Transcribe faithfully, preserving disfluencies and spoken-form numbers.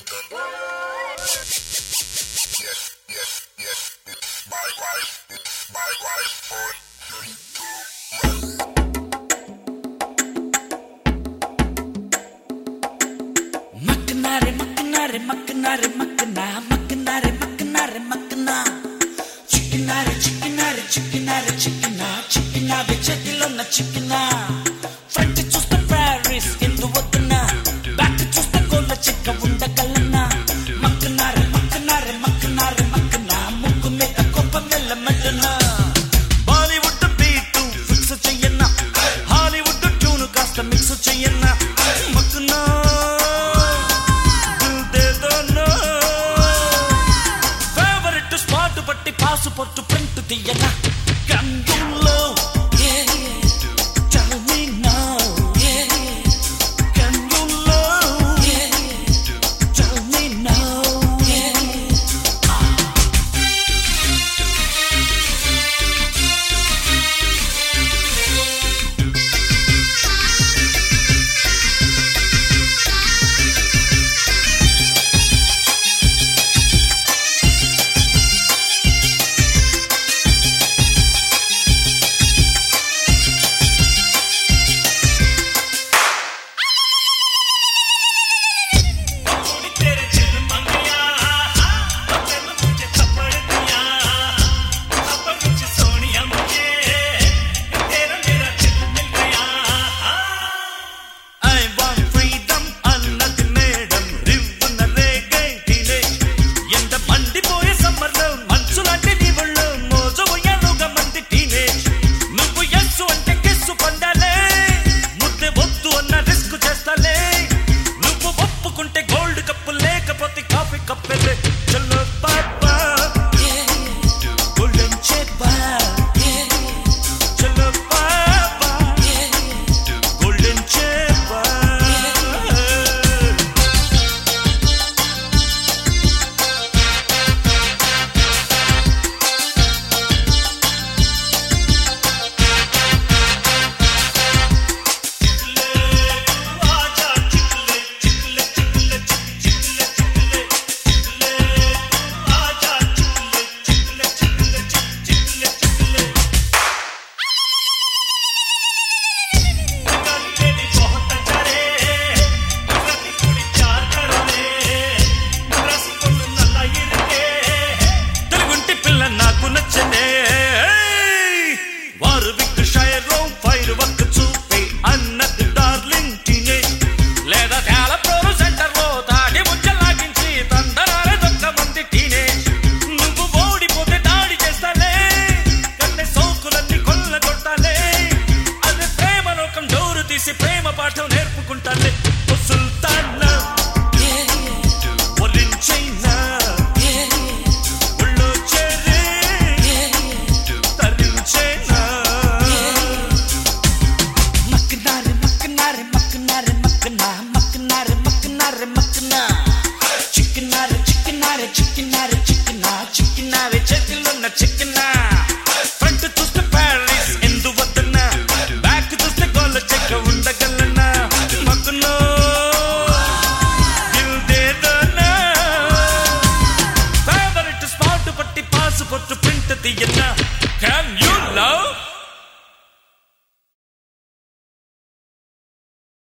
Makanare, makanare, makanare, makana, makanare, makanare, makana. Chickenare, chickenare, chickenare, chickena, chickena, vegetable na chickena. Front to the Paris, into what the na. Back to the cola chicken, wunda galana. Makanare, makanare, makanare, makana. Muku me a copa mela madana. Bollywood the beat to fix a chayana. Hollywood the tune cast a mix of chayana. Makana. Passport to print to the yana. Can you low? Yeah, yeah. Tell me now. Yeah, yeah. Can you low? Yeah, yeah. Tell me now. Yeah, yeah. Ah. ప్రేమ పాఠం నేర్పుకుంటాలే సుల్తానా ఒలించైనా ఉళ్ళో చేరే తరించైనా మక్కనారే మక్కనారే మక్కనారే makhana మక్కనారే మక్కనారే makhana చిక్కనారే చిక్కనారే చిక్కనారే చిక్కనా చిక్కనారే చేతిలోన్న చిక్కనా front చూస్తే Paris ఎందు వద్దన్నా back చూస్తే గోల చెక్క ఉండగలనా మక్కునో దిల్ దేదనా ఫేవరెట్ స్పాట్ పట్టి పాస్పోర్ట్ ప్రింట్ తీయన్నా. Can you love?